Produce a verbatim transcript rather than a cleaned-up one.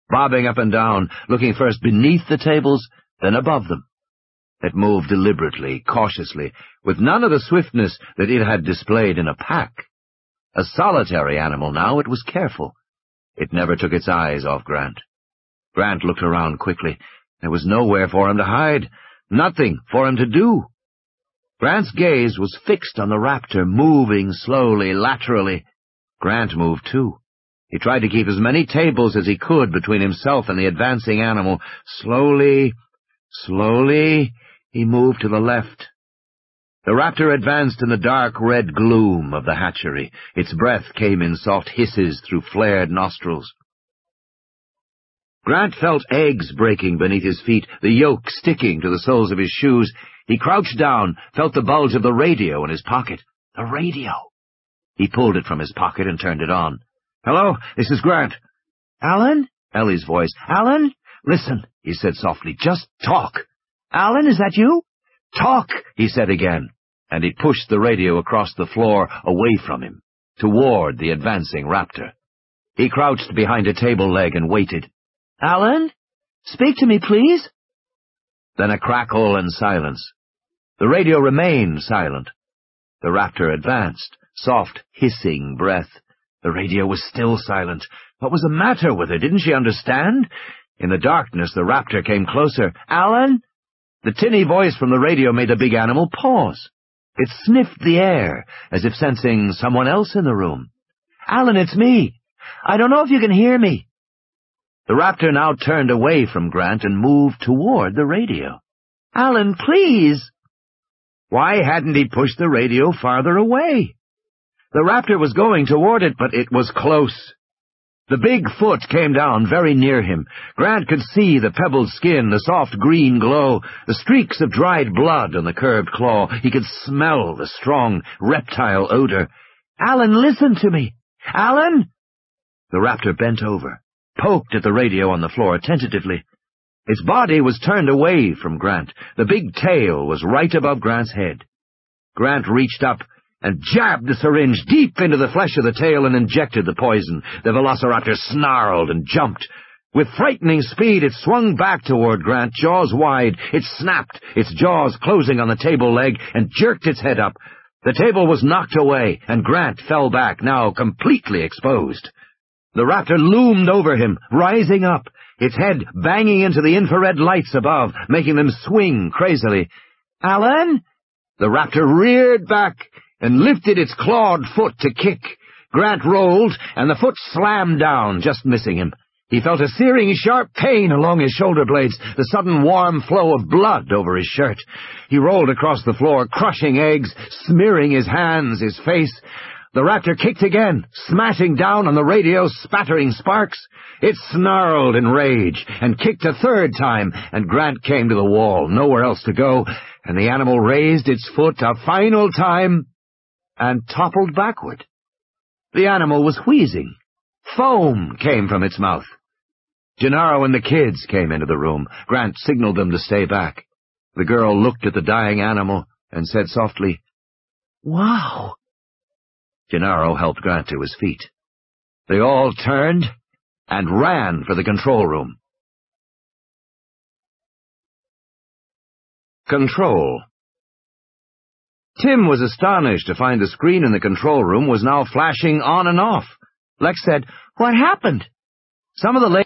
bobbing up and down, looking first beneath the tables, then above them. It moved deliberately, cautiously, with none of the swiftness that it had displayed in a pack. A solitary animal now, it was careful. It never took its eyes off Grant. Grant looked around quickly. There was nowhere for him to hide, nothing for him to do. Grant's gaze was fixed on the raptor, moving slowly, laterally. Grant moved too. He tried to keep as many tables as he could between himself and the advancing animal. Slowly, slowly, he moved to the left. The raptor advanced in the dark red gloom of the hatchery. Its breath came in soft hisses through flared nostrils. Grant felt eggs breaking beneath his feet, the yolk sticking to the soles of his shoes. He crouched down, felt the bulge of the radio in his pocket. The radio! He pulled it from his pocket and turned it on. "Hello, this is Grant." "Alan?" Ellie's voice. "Alan?" "Listen," he said softly. "Just talk." "Alan, is that you?" "Talk," he said again, and he pushed the radio across the floor away from him, toward the advancing raptor. He crouched behind a table leg and waited. "Alan? Speak to me, please." Then a crackle and silence. The radio remained silent. The raptor advanced, soft, hissing breath. The radio was still silent. What was the matter with her? Didn't she understand? In the darkness, the raptor came closer. "Alan?" The tinny voice from the radio made the big animal pause. It sniffed the air, as if sensing someone else in the room. "Alan, it's me. I don't know if you can hear me." The raptor now turned away from Grant and moved toward the radio. "Alan, please." Why hadn't he pushed the radio farther away? The raptor was going toward it, but it was close. The big foot came down very near him. Grant could see the pebbled skin, the soft green glow, the streaks of dried blood on the curved claw. He could smell the strong reptile odor. "Alan, listen to me. Alan?" The raptor bent over, poked at the radio on the floor tentatively. Its body was turned away from Grant. The big tail was right above Grant's head. Grant reached up and jabbed the syringe deep into the flesh of the tail and injected the poison. The velociraptor snarled and jumped. With frightening speed, it swung back toward Grant, jaws wide. It snapped, its jaws closing on the table leg, and jerked its head up. The table was knocked away, and Grant fell back, now completely exposed. The raptor loomed over him, rising up, its head banging into the infrared lights above, making them swing crazily. "Alan?" The raptor reared back and lifted its clawed foot to kick. Grant rolled, and the foot slammed down, just missing him. He felt a searing, sharp pain along his shoulder blades, the sudden warm flow of blood over his shirt. He rolled across the floor, crushing eggs, smearing his hands, his face. The raptor kicked again, smashing down on the radio, spattering sparks. It snarled in rage and kicked a third time, and Grant came to the wall, nowhere else to go, and the animal raised its foot a final time and toppled backward. The animal was wheezing. Foam came from its mouth. Gennaro and the kids came into the room. Grant signaled them to stay back. The girl looked at the dying animal and said softly, "Wow." Gennaro helped Grant to his feet. They all turned and ran for the control room. Control. Tim was astonished to find the screen in the control room was now flashing on and off. Lex said, "What happened?" Some of the